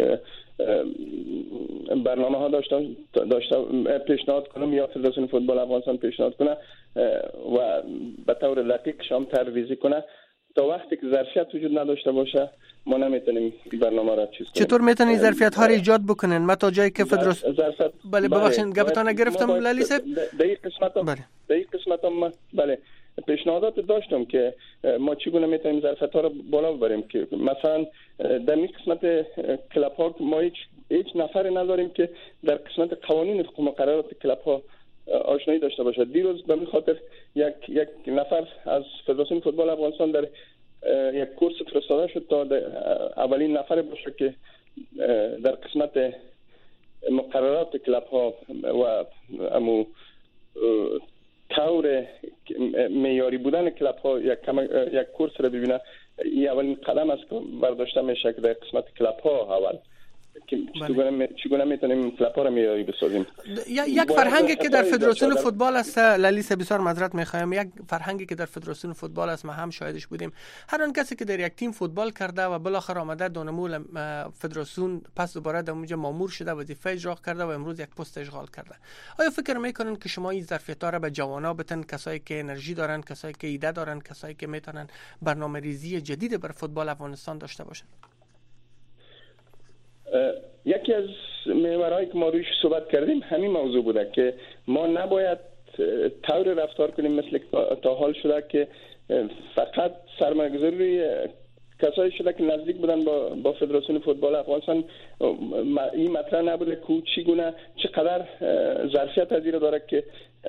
برنامه ها داشتم داشتم پیشنهاد کنم یا فدراسیون فوتبال افغانستان پیشنهاد کنه و به طور دقیق شام ترویزی کنه، تا وقتی که ظرفیت وجود نداشته باشه ما نمیتونیم این برنامه را چیز کنیم. چطور میتونید ظرفیت ها را ایجاد بکنن؟ ما تا جایی که فدراسیون بله ببخشید گفتان گرفتم لالی صاحب در این قسمت هم بله در این قسمت هم بله پیشنهادات داشتم که ما چگونه میتونیم ظرفیت ها را بالا ببریم، که مثلا در این قسمت کلاب ها ما هیچ هیچ نفری نداریم که در قسمت قوانین و مقررات کلاب ها آشنایی داشته باشه. دیروز به خاطر یک یک نفر از فدراسیون فوتبال افغانستان در یک کورس فرستاده شد تا اولین نفر باشه که در قسمت مقررات کلاب ها و امو طور معیاری بودن کلاب ها یک یک کورس را ببینه. این اولین قدم است که برداشته میشه که در قسمت کلاب ها اول چگونه چگونه میتونیم کلاب ها را معیاری بسازیم. یک فرهنگی که در فدراسیون فوتبال است لالی صاحب، بسیار معذرت میخوایم، یک فرهنگی که در فدراسیون فوتبال است ما هم شاهدش بودیم. هر آن کسی که در یک تیم فوتبال کرده و بالاخره آمده دونمول فدراسیون پس دوباره در اونجا مامور شده وظیفه اجرا کرده و امروز یک پست اشغال کرده، آیا فکر میکنن که شما این ظرفیت‌ها را به جوانا بتن، کسایی که انرژی دارن، کسایی که ایده دارن، کسایی که میتونن برنامه‌ریزی جدید بر فوتبال افغانستان داشته باشن؟ یکی از محورهایی که ما رویش صحبت کردیم همین موضوع بوده که ما نباید طور رفتار کنیم مثل تا حال شده که فقط سرمایه‌گذاری روی کسایی شده که نزدیک بودن با با فدراسیون فوتبال افغانستان. این مطرح نبوده که چگونه چقدر ظرفیت از این داره که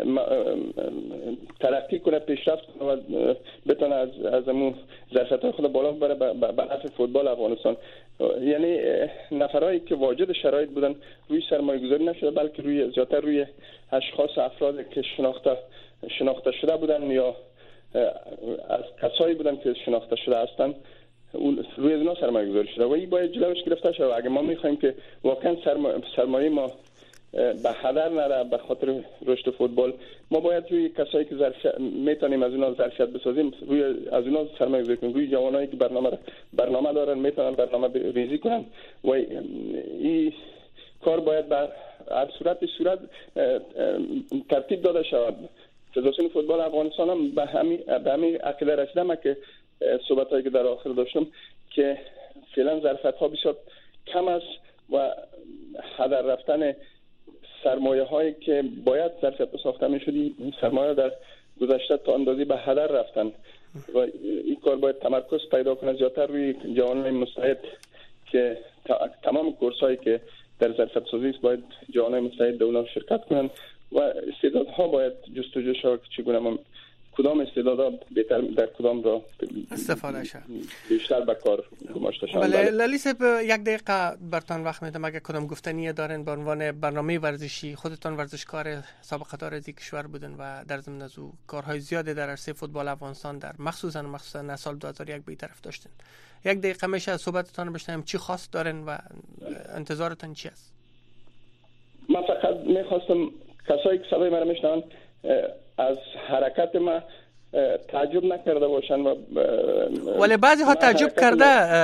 ترقی کنه، پیشرفت کنه و بتونه از از امون ظرفیت خود بالا ببره به نفع فوتبال افغانستان. یعنی نفرایی که واجد شرایط بودن روی سرمایه گذاری نشده، بلکه روی زیادتر روی اشخاص افراد که شناخته شناخته شده بودن یا از کسایی بودن که شناخته شده هستند اون روی اینا سرمایه گذاری شده و این باید جلوش گرفته شود. اگه ما میخوایم که واقعا سرمایه, سرمایه ما به هدر نره به خاطر رشد فوتبال، ما باید روی کسایی که ظرفیت میتونیم از اونها ظرفیت بسازیم روی از اونها سرمایه گذاری کنیم، روی جوانایی که برنامه برنامه دارن میتونن برنامه ریزی کنن و این کار باید به هر صورت صورت ترتیب داده شود. فدراسیون فوتبال افغانستان هم به همین به همین عقیده رسیدم که صحبتایی که در آخر داشتم که فعلا ظرفیت‌ها بسیار کم است و هدر رفتن سرمایه هایی که باید ظرفیت ساخته می‌شدی سرمایه در گذشته تا اندازی به هدر رفتن و این کار باید تمرکز پیدا کنه زیادتر روی جوانان مستعد که تمام کورسایی که در ظرفیت سازی است باید جوانان مستعد در اونها شرکت کنن و استعدادها باید جستجو شود که چگونه ما کدام استعدادها بهتر در کدام را استفاده شد بیشتر به کار گماشته شود. بله لالی صاحب یک دقیقه برتان وقت میدم اگه کدام گفتنی دارین به عنوان برنامه ورزشی، خودتان ورزشکار سابقه دار از کشور بودن و در ضمن از او کارهای زیاده در عرصه فوتبال افغانستان در مخصوصا مخصوصا سال دو هزار و یک به طرف داشتین. یک دقیقه میشه صحبتتان بشنویم، چی خاص دارین و انتظارتان چی است؟ من فقط میخواستم کسایی که صدای مرا میشنون از حرکت ما تعجب نکرده باشن و ولی بعضی ها تعجب کرده.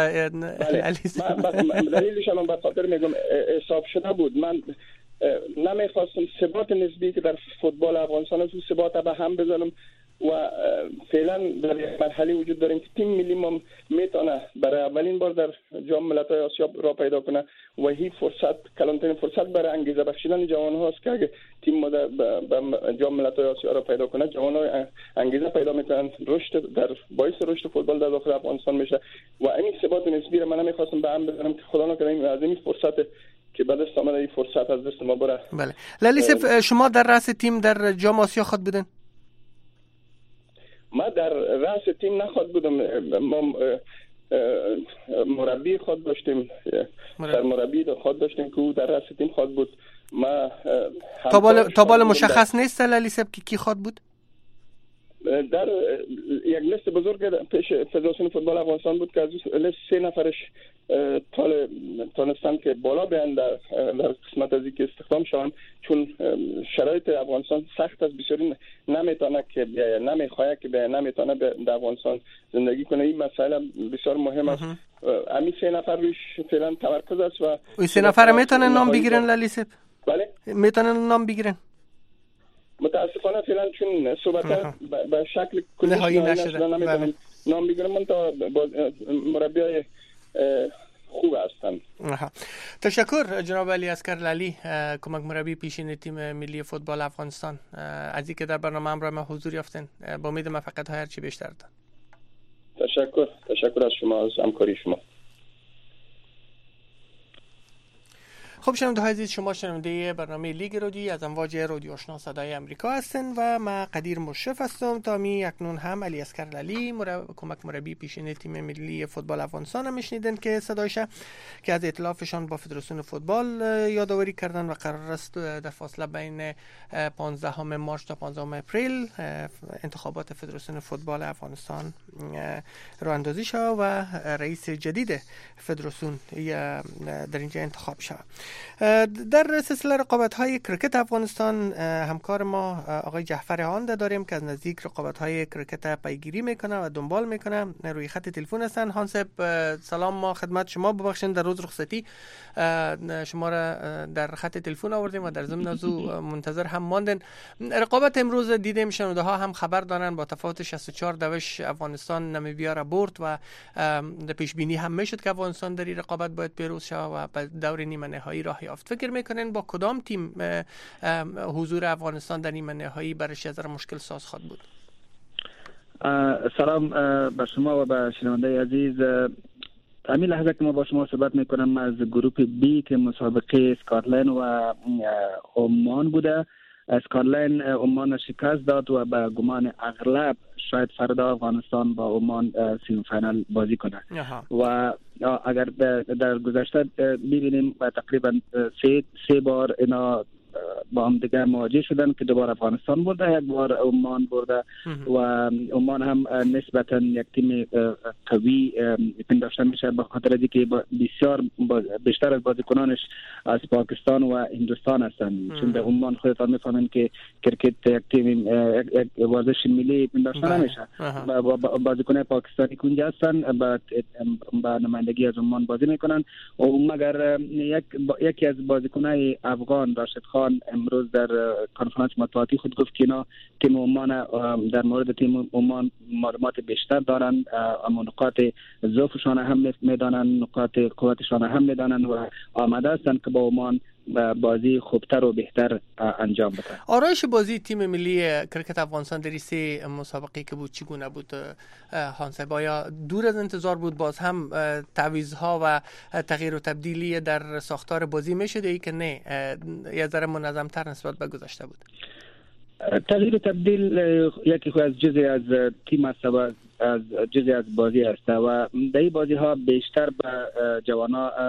دلیلش هم به خاطر میگم حساب شده بود. من نمیخواستم ثبات نسبی که در فوتبال افغانستان است، ثبات به هم بزنم و فعلا در مرحله وجود داریم که تیم ملی ما میتونه برای اولین بار در جام ملت‌های آسیا را پیدا کنه و هی فرصت کلانترین فرصت برای انگیزه بخشیدن جوان هاست که اگه تیم ما در جام ملت‌های آسیا را پیدا کنه، جوان ها انگیزه پیدا میکنن، رشد در باعث رشد فوتبال در داخل افغانستان میشه و این ثبات نسبی را من نمیخواستم به هم بزنم که خدا نکنه از این فرصت که بعد از آمده این فرصت از دست ما بره. بله. لیلیسف، شما در رأس تیم در جام آسیا خود بودین؟ ما در رأس تیم نخواد بودم. ما مربی خود داشتیم، در مربی خود داشتیم که او در رأس تیم خود بود. ما تا بال مشخص نیست لیلیسف که کی خود بود؟ در یک لیست بزرگ پیش فدراسیون فوتبال افغانستان بود که از لیست سه نفرش طال تانستن که بالا بیان در, در قسمت از اینکه استخدام شوند، چون شرایط افغانستان سخت است، بسیاری نمیتونه که بیاید، نمیخواد که بیاید، نمیتونه در افغانستان زندگی کنه. این مسئله بسیار مهم است. امی سه نفر روش فعلا تمرکز است و این سه نفر میتونن نام بگیرن لیلیسف؟ بله میتونن نام بگیرن. متاسفانه فعلا چون صحبت به شکل کلی نهایی نشده نمیتونم نام بگیرم. من تا مربیای خوب هستن. تشکر جناب علی اصغر لالی، کمک مربی پیشین تیم ملی فوتبال افغانستان، از اینکه در برنامه همراه ما حضور یافتین. با امید موفقیت های هر چی بیشتر داد. تشکر تشکر از شما، از همکاری شما. خب شنونده عزیز، شما شنونده برنامه لیگ رادیویی از امواج رادیو آشنا صدای امریکا هستین و ما قدیر مشرف هستم. تا می اکنون هم علی اصغر لالی مرب... کمک مربی پیشین تیم ملی فوتبال افغانستان هم میشنیدن که صدایشه که از ائتلافشان با فدراسیون فوتبال یادآوری کردن و قرار است در فاصله بین پانزدهم مارس تا پانزدهم اپریل انتخابات فدراسیون فوتبال افغانستان راه اندازی شود و رئیس جدید فدراسیون در اینجا انتخاب شود. در سلسله رقابت‌های کرکت افغانستان همکار ما آقای جعفر هانده داریم که از نزدیک رقابت‌های کرکت پیگیری میکنه و دنبال میکنه. روی خط تلفن هستن. هان صاحب سلام، ما خدمت شما. ببخشید در روز رخصتی شما را در خط تلفن آوردیم و در ضمن ازو منتظر هم ماندن. رقابت امروز دیدیم، شنونده ها هم خبر دارن با تفاوت شصت و چهار دوش افغانستان نامیبیا را برد و پیش بینی هم میشد که افغانستان در این رقابت باید پیروز شود و به دور نیمه نهایی راه یافت. فکر میکنین با کدام تیم حضور افغانستان در نیمه نهایی برش از مشکل ساز خواهد بود؟ سلام به شما و به شنونده عزیز. همین لحظه که ما با شما صحبت میکنم از گروپ بی که مسابقه اسکاتلند و عمان بوده. اسکاتلند عمان شکست داد و به گمان اغلب شاید فردا افغانستان با عمان سیمی فینال بازی کنه. و اگر در گذشته ببینیم تقریبا سه سه بار اینا با هم دیگه مواجه شدن که دوباره افغانستان برده، یک بار عمان برده و عمان هم نسبتا یک تیم قوی پنداشته میشه به خاطر اینکه بسیار بیشتر از بازیکنانش از پاکستان و هندوستان هستند. چون در عمان خودتان میفهمین که کرکت یک تیم یک ورزش ملی پنداشته نمیشه. بازیکنان پاکستانی که اونجا هستن با نمایندگی از عمان بازی میکنن و مگر یک یکی از بازیکنان افغان راشد خان امروز در کنفرانس مطبوعاتی خود گفت که اینا تیم عمان در مورد تیم عمان معلومات بیشتر دارن، اما نقاط ضعفشان هم میدانن، نقاط قوتشان هم میدانن و آماده هستند که با عمان بازی خوبتر و بهتر انجام بدن. آرایش بازی تیم ملی کرکت افغانستان در سه مسابقه که بود چگونه بود هانسه؟ بایا دور از انتظار بود؟ باز هم تعویض‌ها و تغییر و تبدیلی در ساختار بازی میشده ای که نه یه ذره منظم‌تر نسبت به گذشته بود؟ تغییر و تبدیل یکی خو از جزء از تیم است و از جزء از بازی است و در این بازی ها بیشتر به جوانا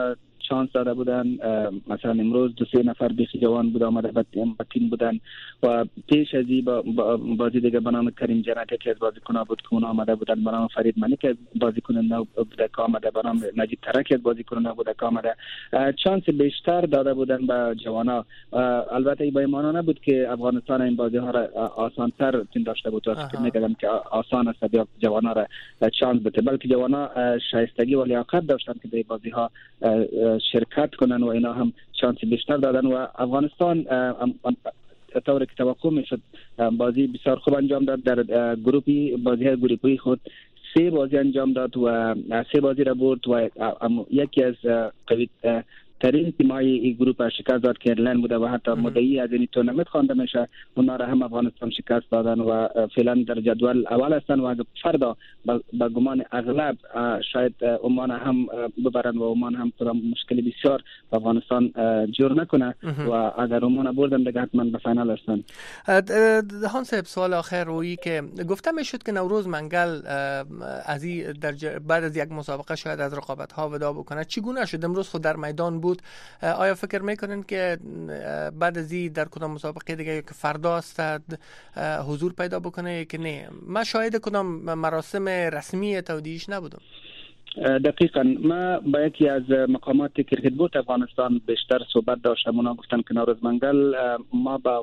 چانس داده بودن. مثلا امروز دو سه نفر بیخی جوان بود آمده به تیم بودن و پیش از این با بازی دیگه به نام کریم جنتی که از بازیکن‌ها بود که اونا آمده بودن، به نام فرید منی که بازیکن نو بوده که آمده، به نام نجیب ترک از بازیکن نو بوده که آمده. چانس بیشتر داده بودن به جوانا. البته این بیمانه نبود که افغانستان این بازی ها را آسان‌تر تیم داشته بود، فکر می‌کردم که آسان است بیا جوانا را چانس بده، بلکه جوانا شایستگی و لیاقت داشتن که در بازی ها شرکت کنن و اینا هم چانس بیشتر دادن و افغانستان طوری که توقع میشد بازی بسیار خوب انجام داد. در گروپی بازی های گروپی خود سه بازی انجام داد و سه بازی را برد و یکی از قوی ترین تیمای این گروپ شکست داد که ایرلند بوده و حتی مدعی از این تورنمنت خوانده میشه. اونا را هم افغانستان شکست دادن و فعلا در جدول اول هستن و اگه فردا با گمان اغلب شاید عمان هم ببرن و عمان هم مشکل بسیار به افغانستان جور نکنه و اگر عمان بردن دیگه حتما به فینال هستن. هان صاحب سوال آخر رویی که گفته میشد که نوروز منگل از این در بعد از یک مسابقه شاید از رقابت ها ودا بکنه، چگونه شد؟ امروز خود در میدان بود. آیا فکر میکنین که بعد از این در کدام مسابقه دیگه که فردا است حضور پیدا بکنه که نه؟ من شاهد کدام مراسم رسمی تودیعش نبودم. دقیقاً ما با یکی از مقامات کرکت بورد افغانستان بیشتر صحبت داشتم. اونا گفتن که نوروز منگل ما با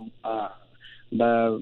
با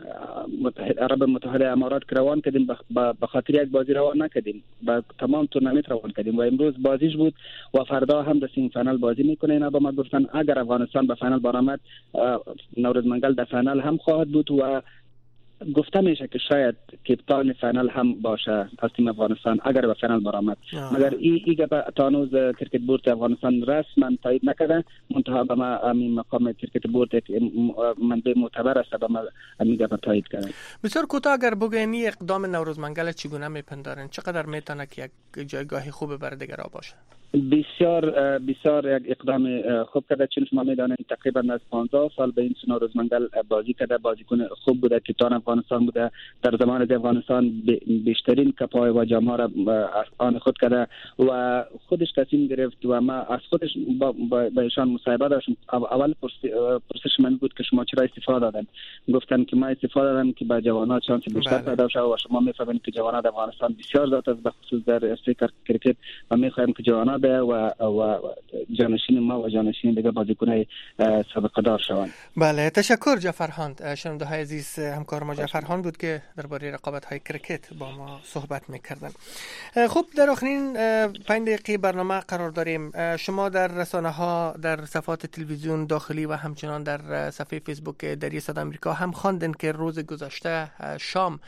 عرب متحده امارات روان کردیم، به خاطر یک بازی روان نکردیم، با تمام تورنمنت روان کردیم و امروز بازیش بود و فردا هم در سیم فینال بازی میکنه. اینا با ما گفتن اگر افغانستان به فینال برآمد نوروز منگل در فینال هم خواهد بود و گفته میشه که شاید کپتان فینال هم باشه از تیم افغانستان اگر به فینال برآمد. مگر این ایگه تا هنوز کرکت بورد افغانستان رسما تایید نکرده، منتها به ما همین مقام کرکت بورد منبع معتبر است به ما میگه تایید کرده. بسیار کوتاه اگر بگوینی اقدام نوروز منگل چگونه میپندارن؟ چقدر میتونه که یک جایگاه خوب برای دیگرها باشه؟ بسیار بسیار یک اقدام خوب کرده، چون شما میدانید تقریبا از پانزده سال به این نوروز منگل بازی کرده، بازیکن خوب بوده، کپتان افغانستان بوده، در زمان از افغانستان بیشترین کپای و جام ها را از آن خود کرده و خودش تصمیم گرفت و ما از خودش با, با, با ایشان مصاحبه داشتم. اول پرسش من بود که شما چرا استفاده دادن؟ گفتن که ما استفاده دادم که با جوانان چانس بیشتر پیدا شه و شما میفهمید که جوانان افغانستان بسیار ذات است، به خصوص در استیکر کرکت و میخوایم که جوانان به و و جانشین ما و جانشین دیگه بازیکنای سابقه دار شوند. بله، تشکر جعفرهان. شنونده های عزیز، همکار ما جعفرهان بود که درباره رقابت های کرکت با ما صحبت میکردن. خب در آخرین پنج دقیقه برنامه قرار داریم. شما در رسانه ها، در صفحات تلویزیون داخلی و همچنان در صفحه فیسبوک دری صدا آمریکا هم خواندن که روز گذشته شام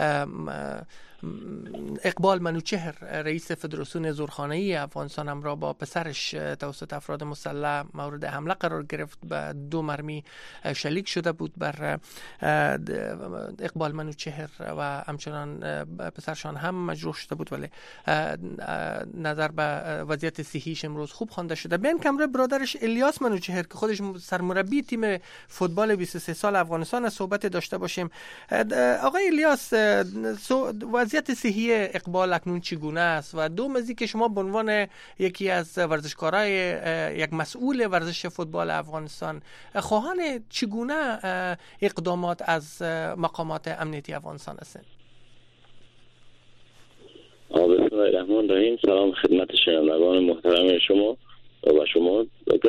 اقبال منوچهر رئیس فدراسیون زورخانه‌ای افغانستان هم را با پسرش توسط افراد مسلح مورد حمله قرار گرفت. به دو مرمی شلیک شده بود بر اقبال منوچهر و همچنان پسرشان هم مجروح شده بود، ولی نظر به وضعیت صحیش امروز خوب خوانده شده. بین کمره برادرش الیاس منوچهر که خودش سرمربی تیم فوتبال بیست و سه سال افغانستان صحبت داشته باشیم. آقای الیاس، وضعیت صحی اقبال اکنون چگونه است و دوم از که شما به عنوان یکی از ورزشکارای یک مسئول ورزش فوتبال افغانستان خواهان چگونه اقدامات از مقامات امنیتی افغانستان هستند؟ بسم الله الرحمن الرحیم. سلام خدمت شنوندگان محترم شما و شما.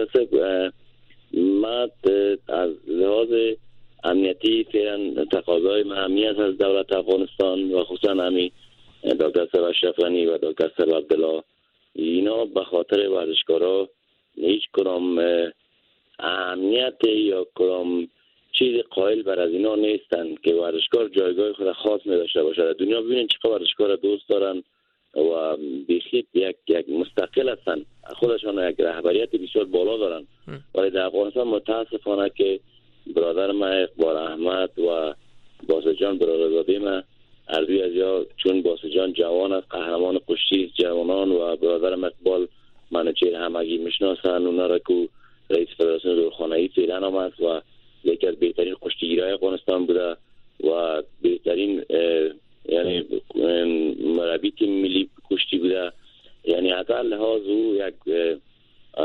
ما از لحاظ امنیتی فعلا تقاضای اهمیت از دولت افغانستان و خصوصا همین دکتر صاحب اشرف غنی و دکتر صاحب عبدالله، اینا به خاطر ورزشکارا هیچ کدام اهمیت یا کدام چیز قائل بر از اینا نیستن که ورزشکار جایگاه خود خاص نداشته باشه. در دنیا ببینید چقدر ورزشکار دوست دارن و بیخی یک یک مستقل هستن، خودشان یک رهبریت بسیار بالا دارن، ولی در افغانستان متاسفانه که برادر من اقبال احمد و باسجان برادرزاده من هر دوی از یا چون باسجان جوان است، قهرمان کشتی جوانان و برادر من اقبال منوچهر همگی میشناسن اونا را که رئیس فدراسیون زورخانه‌ای فعلا هم است و یکی از بهترین کشتیگیرای افغانستان بوده و بهترین یعنی مربی تیم ملی کشتی بوده. یعنی حتی لحاظ او یک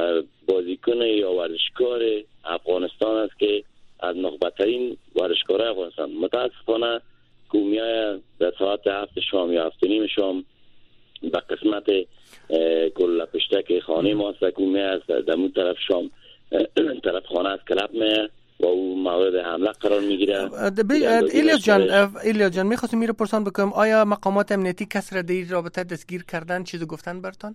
برترین ورزشکارای افغانستان. متاسفانه کومیای در ساعت هفت شام یا هفت نیم شام به قسمت کل پشتک خانه ما است، کومیای است در اون طرف شام طرف خانه است کلاب می و او مورد حمله قرار میگیره. ایلیاس جان ایلیاس جان میخواستم میره پرسان بکنم آیا مقامات امنیتی کس را در این رابطه دستگیر کردن، چیزی گفتن برتان؟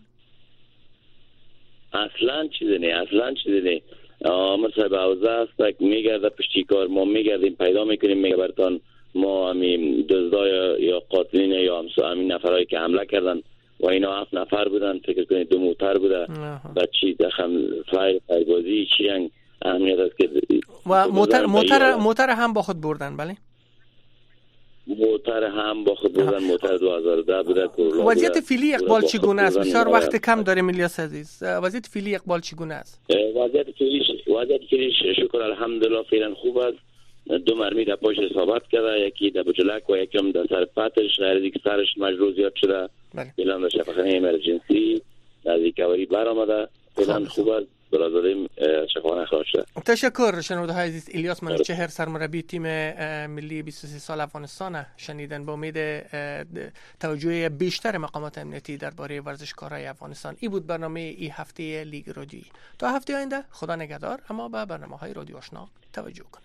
اصلا چیزی نه، اصلا چیزی نه. آمر صاحب حوزه است که میگرده پشتی کار، ما میگردیم پیدا میکنیم میگه برتان ما همین دزدای یا قاتلین یا همین نفرایی که حمله کردن و اینا هفت نفر بودن، فکر کنید دو موتر بوده و چی دخم فایر فایبازی چی هنگ اهمیت است که و موتر موتر موتر هم با خود بردن. بله موتر هم با خود بردن. موتر دو هزار و ده بوده. وضعیت فعلی اقبال چگونه است؟ بسیار وقت کم داریم الیاس عزیز. وضعیت فعلی اقبال چگونه است؟ وضعیت فعلی وضعیت فعلی شکر الحمدلله فعلا خوب است. دو مرمی در پاش اصابت کرده، یکی در بجلک و یکی هم در سر پتش، غیر دیگه سرش مجروح زیاد شده. فعلا در شفاخانه امرجنسی در ریکاوری برآمده. فعلا خوب است. برادریم شفاخانه خارج شده. تشکر. شنونده های عزیز، الیاس منوچهر سرمربی تیم ملی بیست و سه سال افغانستان شنیدن. با امید توجه بیشتر مقامات امنیتی درباره ورزشکارای افغانستان. این بود برنامه این هفته لیگ رادیویی. تا هفته آینده خدا نگهدار، اما به برنامه‌های رادیو آشنا توجه کنید.